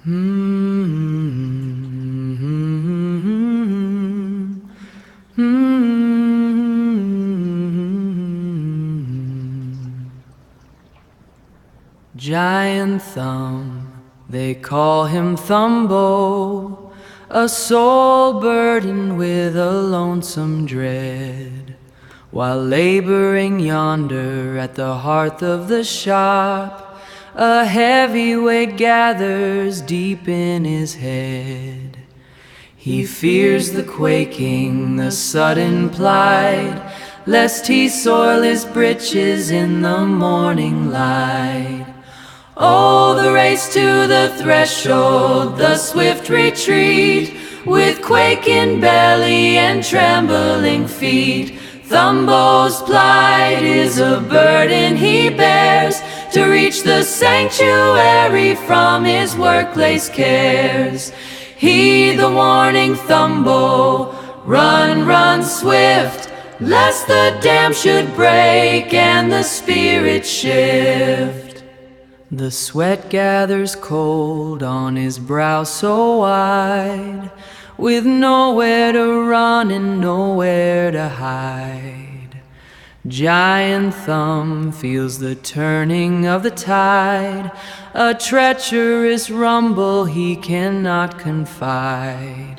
Giant Thumb, they call him Thumbo, a soul burdened with a lonesome dread. While laboring yonder at the hearth of the shop, a heavy weight gathers deep in his head. He fears the quaking, the sudden plight, lest he soil his breeches in the morning light. Oh, the race to the threshold, the swift retreat, with quaking belly and trembling feet. Thumbo's plight is a burden he bears, to reach the sanctuary from his work-laced cares. Heed the warning, Thumbo, run, run swift, lest the dam should break and the spirit shift. The sweat gathers cold on his brow so wide, with nowhere to run and nowhere to hide. Giant Thumb feels the turning of the tide, a treacherous rumble he cannot confide.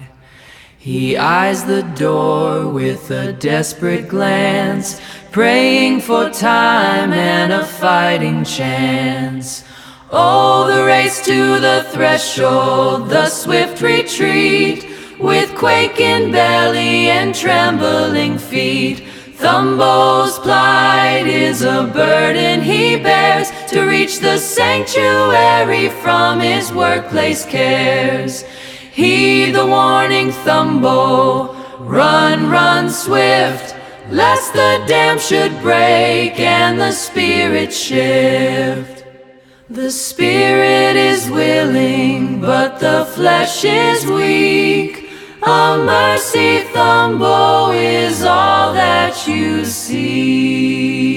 He eyes the door with a desperate glance, praying for time and a fighting chance. Oh, the race to the threshold, the swift retreat, with quaking belly and trembling feet. Thumbo's plight is a burden he bears, to reach the sanctuary from his work-laced cares. Heed the warning, Thumbo, run, run swift, lest the dam should break and the spirit shift. The spirit is willing, but the flesh is weak. A mercy, Thumbo, is all that you see.